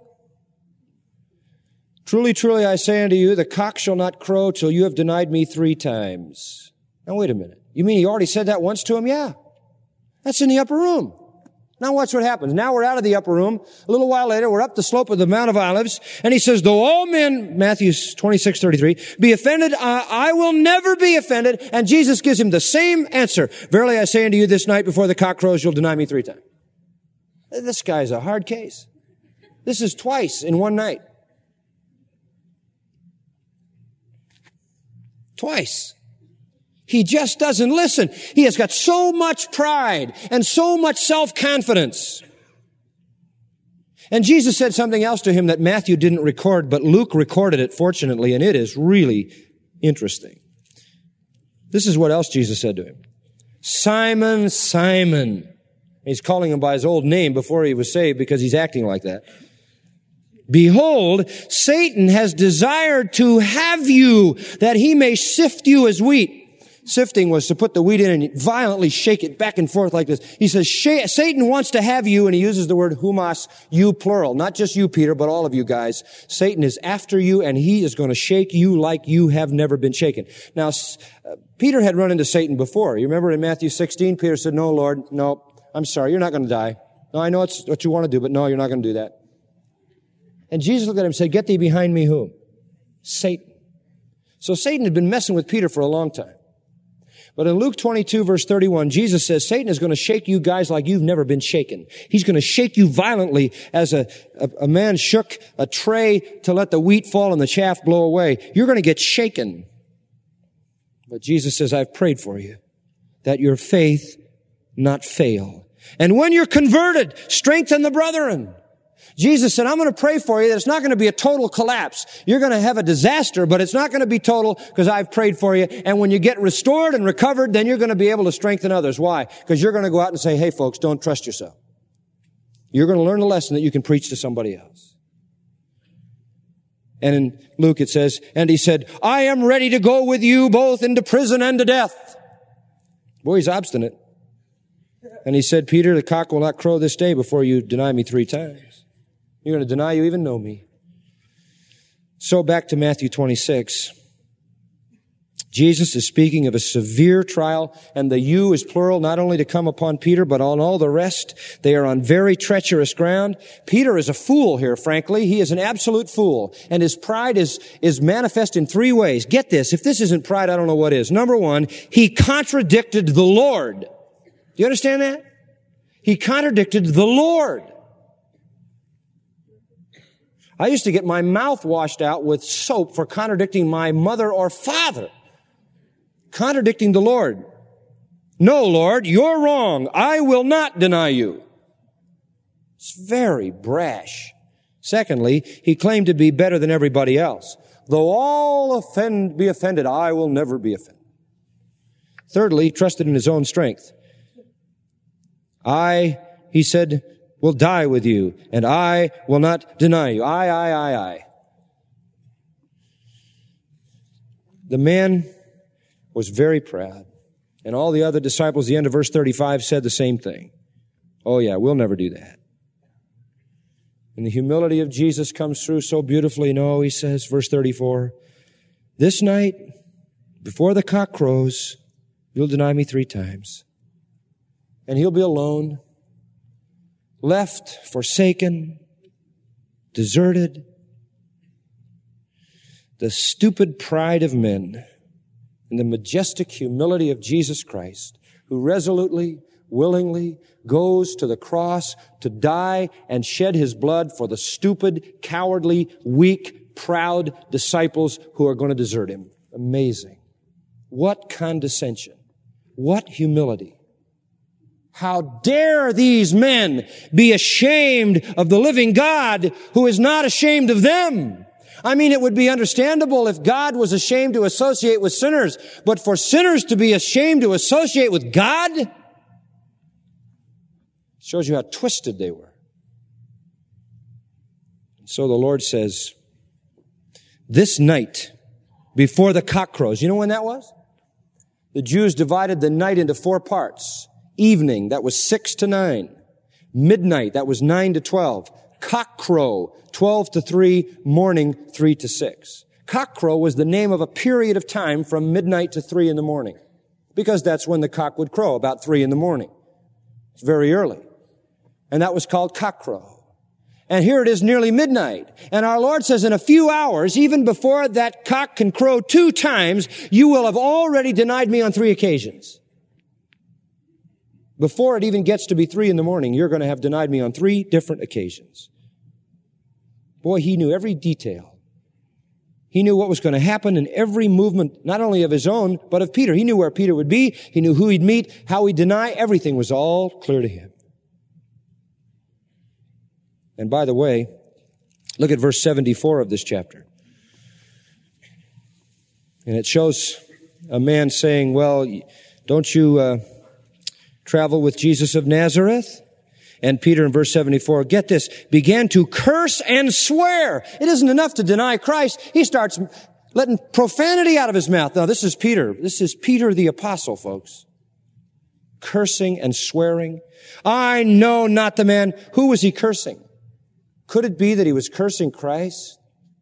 Truly, truly, I say unto you, the cock shall not crow till you have denied me three times. Now, wait a minute. You mean he already said that once to him? Yeah. That's in the upper room. Now watch what happens. Now we're out of the upper room. A little while later, we're up the slope of the Mount of Olives. And he says, though all men, Matthew twenty-six, thirty-three, be offended, I, I will never be offended. And Jesus gives him the same answer. Verily I say unto you, this night before the cock crows, you'll deny me three times. This guy's a hard case. This is twice in one night. Twice. He just doesn't listen. He has got so much pride and so much self-confidence. And Jesus said something else to him that Matthew didn't record, but Luke recorded it, fortunately, and it is really interesting. This is what else Jesus said to him. Simon, Simon. He's calling him by his old name before he was saved because he's acting like that. Behold, Satan has desired to have you, that he may sift you as wheat. Sifting was to put the wheat in and violently shake it back and forth like this. He says, Satan wants to have you, and he uses the word humas, you plural. Not just you, Peter, but all of you guys. Satan is after you, and he is going to shake you like you have never been shaken. Now, uh, Peter had run into Satan before. You remember in Matthew sixteen, Peter said, no, Lord, no, I'm sorry, you're not going to die. No, I know it's what you want to do, but no, you're not going to do that. And Jesus looked at him and said, get thee behind me whom? Satan. So Satan had been messing with Peter for a long time. But in Luke twenty-two, verse thirty-one, Jesus says, Satan is going to shake you guys like you've never been shaken. He's going to shake you violently as a, a, a man shook a tray to let the wheat fall and the chaff blow away. You're going to get shaken. But Jesus says, I've prayed for you, that your faith not fail. And when you're converted, strengthen the brethren. Jesus said, I'm going to pray for you that it's not going to be a total collapse. You're going to have a disaster, but it's not going to be total because I've prayed for you. And when you get restored and recovered, then you're going to be able to strengthen others. Why? Because you're going to go out and say, hey, folks, don't trust yourself. You're going to learn a lesson that you can preach to somebody else. And in Luke it says, and he said, I am ready to go with you both into prison and to death. Boy, he's obstinate. And he said, Peter, the cock will not crow this day before you deny me three times. You're going to deny you even know me. So back to Matthew twenty-six. Jesus is speaking of a severe trial, and the you is plural, not only to come upon Peter, but on all the rest. They are on very treacherous ground. Peter is a fool here, frankly. He is an absolute fool. And his pride is, is manifest in three ways. Get this. If this isn't pride, I don't know what is. Number one, he contradicted the Lord. Do you understand that? He contradicted the Lord. I used to get my mouth washed out with soap for contradicting my mother or father. Contradicting the Lord. No, Lord, you're wrong. I will not deny you. It's very brash. Secondly, he claimed to be better than everybody else. Though all offend, be offended, I will never be offended. Thirdly, he trusted in his own strength. I, he said, will die with you, and I will not deny you. I, I, I, I. The man was very proud. And all the other disciples, the end of verse thirty-five, said the same thing. Oh yeah, we'll never do that. And the humility of Jesus comes through so beautifully. No, he says, verse thirty-four, this night, before the cock crows, you'll deny me three times. And he'll be alone, left, forsaken, deserted. The stupid pride of men and the majestic humility of Jesus Christ, who resolutely, willingly goes to the cross to die and shed his blood for the stupid, cowardly, weak, proud disciples who are going to desert him. Amazing. What condescension. What humility. How dare these men be ashamed of the living God who is not ashamed of them? I mean, it would be understandable if God was ashamed to associate with sinners, but for sinners to be ashamed to associate with God shows you how twisted they were. So the Lord says, this night before the cock crows, you know when that was? The Jews divided the night into four parts. Evening, that was six to nine. Midnight, that was nine to twelve. Cock crow, twelve to three. Morning, three to six. Cock crow was the name of a period of time from midnight to three in the morning, because that's when the cock would crow, about three in the morning. It's very early. And that was called cock crow. And here it is nearly midnight. And our Lord says in a few hours, even before that cock can crow two times, you will have already denied me on three occasions. Before it even gets to be three in the morning, you're going to have denied me on three different occasions. Boy, he knew every detail. He knew what was going to happen in every movement, not only of his own, but of Peter. He knew where Peter would be. He knew who he'd meet, how he'd deny. Everything was all clear to him. And by the way, look at verse seventy-four of this chapter. And it shows a man saying, well, don't you uh, travel with Jesus of Nazareth? And Peter in verse seventy-four, get this, began to curse and swear. It isn't enough to deny Christ. He starts letting profanity out of his mouth. Now, this is Peter. This is Peter the apostle, folks. Cursing and swearing. I know not the man. Who was he cursing? Could it be that he was cursing Christ?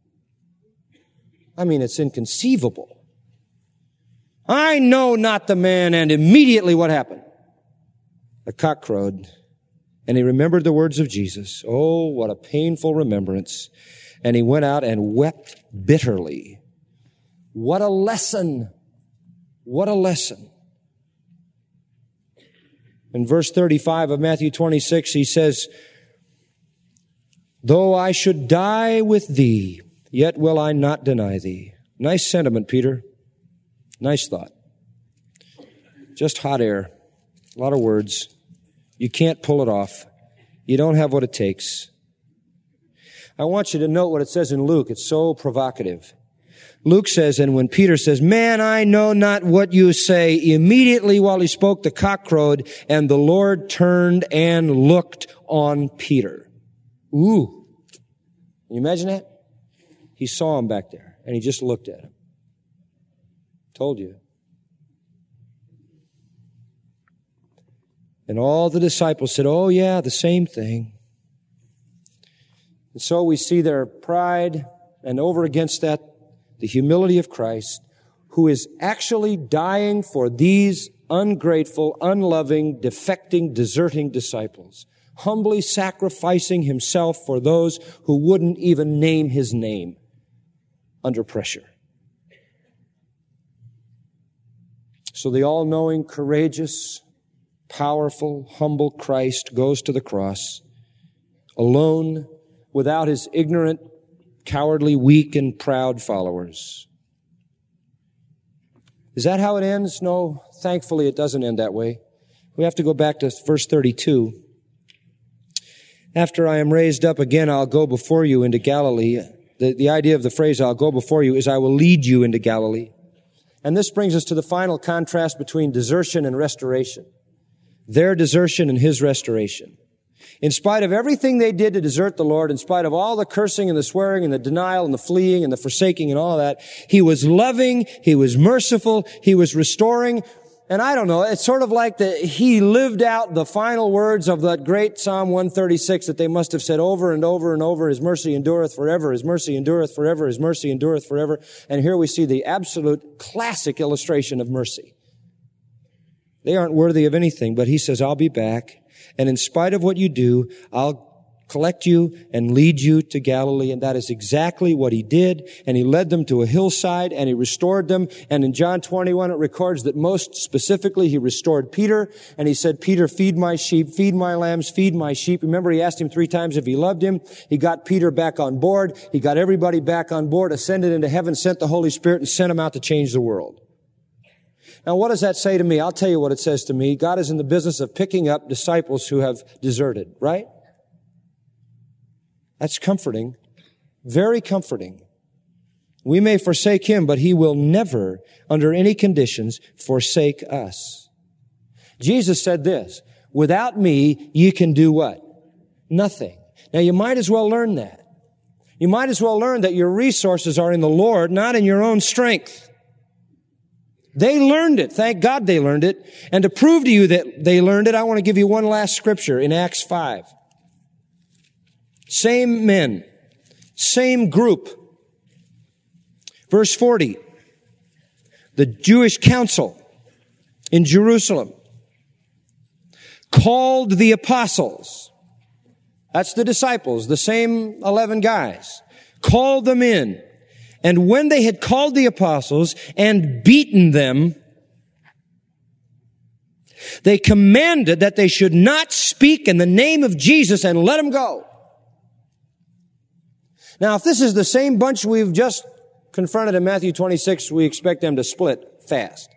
I mean, it's inconceivable. I know not the man. And immediately what happened? The cock crowed. And he remembered the words of Jesus. Oh, what a painful remembrance. And he went out and wept bitterly. What a lesson. What a lesson. In verse thirty-five of Matthew twenty-six, he says, though I should die with thee, yet will I not deny thee. Nice sentiment, Peter. Nice thought. Just hot air. A lot of words. You can't pull it off. You don't have what it takes. I want you to note what it says in Luke. It's so provocative. Luke says, and when Peter says, man, I know not what you say, immediately while he spoke, the cock crowed, and the Lord turned and looked on Peter. Ooh. Can you imagine that? He saw him back there, and he just looked at him. Told you. And all the disciples said, oh yeah, the same thing. And so we see their pride, and over against that, the humility of Christ, who is actually dying for these ungrateful, unloving, defecting, deserting disciples, humbly sacrificing himself for those who wouldn't even name his name under pressure. So the all-knowing, courageous, powerful, humble Christ goes to the cross alone, without his ignorant, cowardly, weak, and proud followers. Is that how it ends? No, thankfully it doesn't end that way. We have to go back to verse thirty-two. After I am raised up again, I'll go before you into Galilee. The, the idea of the phrase, I'll go before you, is I will lead you into Galilee. And this brings us to the final contrast between desertion and restoration. Their desertion and his restoration. In spite of everything they did to desert the Lord, in spite of all the cursing and the swearing and the denial and the fleeing and the forsaking and all that, he was loving, he was merciful, he was restoring. And I don't know, it's sort of like the, he lived out the final words of that great Psalm one thirty-six that they must have said over and over and over, his mercy endureth forever, his mercy endureth forever, his mercy endureth forever. And here we see the absolute classic illustration of mercy. They aren't worthy of anything, but he says, I'll be back. And in spite of what you do, I'll collect you and lead you to Galilee. And that is exactly what he did. And he led them to a hillside and he restored them. And in John twenty-one, it records that most specifically he restored Peter. And he said, Peter, feed my sheep, feed my lambs, feed my sheep. Remember, he asked him three times if he loved him. He got Peter back on board. He got everybody back on board, ascended into heaven, sent the Holy Spirit, and sent him out to change the world. Now, what does that say to me? I'll tell you what it says to me. God is in the business of picking up disciples who have deserted, right? That's comforting. Very comforting. We may forsake him, but he will never, under any conditions, forsake us. Jesus said this, without me, ye can do what? Nothing. Now, you might as well learn that. You might as well learn that your resources are in the Lord, not in your own strength. They learned it. Thank God they learned it. And to prove to you that they learned it, I want to give you one last scripture in Acts five. Same men, same group. Verse forty. The Jewish council in Jerusalem called the apostles. That's the disciples, the same eleven guys. Called them in. And when they had called the apostles and beaten them, they commanded that they should not speak in the name of Jesus and let them go. Now, if this is the same bunch we've just confronted in Matthew twenty-six, we expect them to split fast.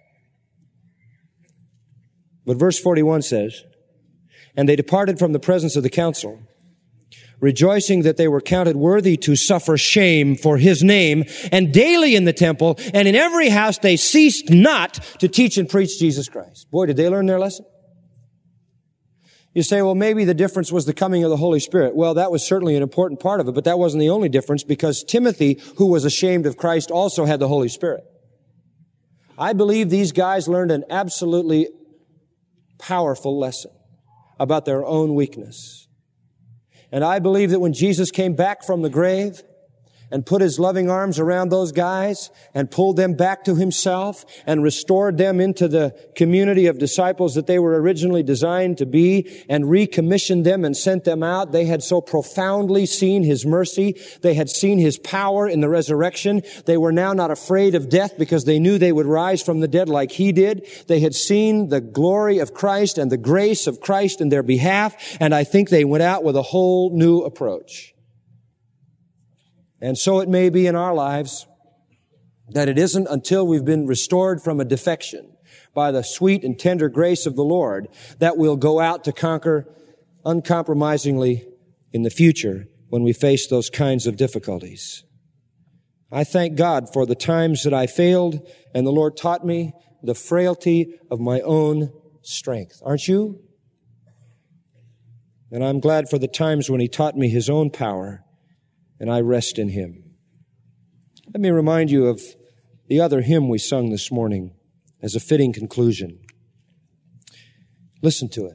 But verse forty-one says, and they departed from the presence of the council, rejoicing that they were counted worthy to suffer shame for his name, and daily in the temple and in every house they ceased not to teach and preach Jesus Christ. Boy, did they learn their lesson? You say, well, maybe the difference was the coming of the Holy Spirit. Well, that was certainly an important part of it, but that wasn't the only difference, because Timothy, who was ashamed of Christ, also had the Holy Spirit. I believe these guys learned an absolutely powerful lesson about their own weakness. And I believe that when Jesus came back from the grave and put his loving arms around those guys and pulled them back to himself and restored them into the community of disciples that they were originally designed to be and recommissioned them and sent them out, they had so profoundly seen his mercy. They had seen his power in the resurrection. They were now not afraid of death because they knew they would rise from the dead like he did. They had seen the glory of Christ and the grace of Christ in their behalf, and I think they went out with a whole new approach. And so it may be in our lives that it isn't until we've been restored from a defection by the sweet and tender grace of the Lord that we'll go out to conquer uncompromisingly in the future when we face those kinds of difficulties. I thank God for the times that I failed and the Lord taught me the frailty of my own strength. Aren't you? And I'm glad for the times when he taught me his own power, and I rest in him. Let me remind you of the other hymn we sung this morning as a fitting conclusion. Listen to it.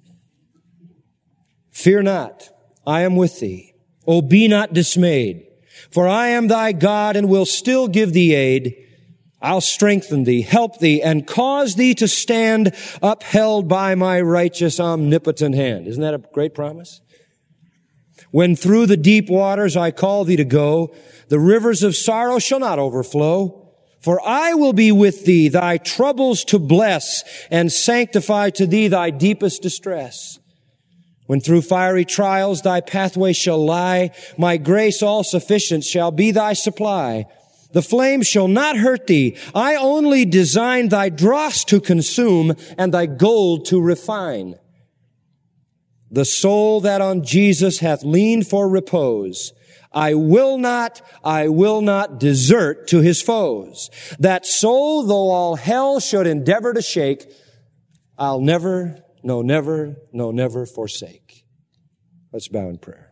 Fear not, I am with thee. O be not dismayed, for I am thy God and will still give thee aid. I'll strengthen thee, help thee, and cause thee to stand upheld by my righteous, omnipotent hand. Isn't that a great promise? When through the deep waters I call thee to go, the rivers of sorrow shall not overflow. For I will be with thee, thy troubles to bless, and sanctify to thee thy deepest distress. When through fiery trials thy pathway shall lie, my grace all sufficient shall be thy supply. The flame shall not hurt thee. I only design thy dross to consume, and thy gold to refine. The soul that on Jesus hath leaned for repose, I will not, I will not desert to his foes. That soul, though all hell should endeavor to shake, I'll never, no, never, no, never forsake. Let's bow in prayer.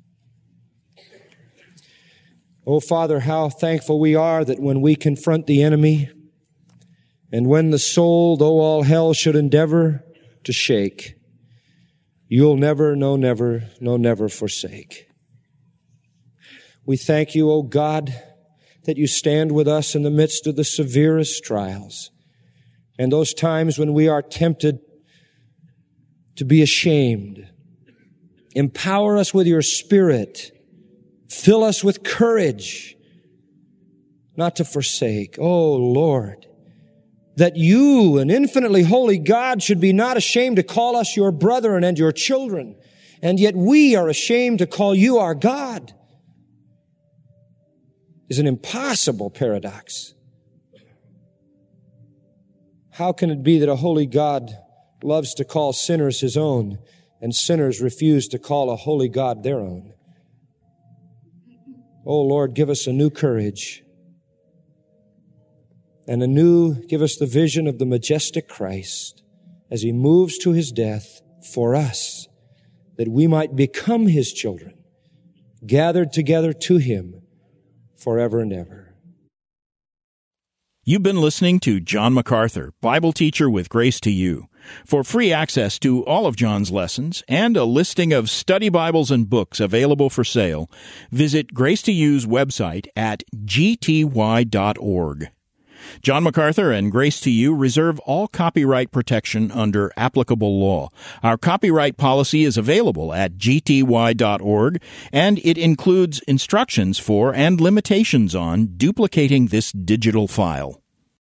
Oh, Father, how thankful we are that when we confront the enemy, and when the soul, though all hell should endeavor to shake, you'll never, no, never, no, never forsake. We thank you, O God, that you stand with us in the midst of the severest trials and those times when we are tempted to be ashamed. Empower us with your Spirit. Fill us with courage not to forsake. Oh, Lord, that you, an infinitely holy God, should be not ashamed to call us your brethren and your children, and yet we are ashamed to call you our God, is an impossible paradox. How can it be that a holy God loves to call sinners his own, and sinners refuse to call a holy God their own? Oh, Lord, give us a new courage, and a new, give us the vision of the majestic Christ as he moves to his death for us, that we might become his children, gathered together to him forever and ever. You've been listening to John MacArthur, Bible teacher with Grace to You. For free access to all of John's lessons and a listing of study Bibles and books available for sale, visit Grace to You's website at g t y dot org. John MacArthur and Grace to You reserve all copyright protection under applicable law. Our copyright policy is available at g t y dot org, and it includes instructions for and limitations on duplicating this digital file.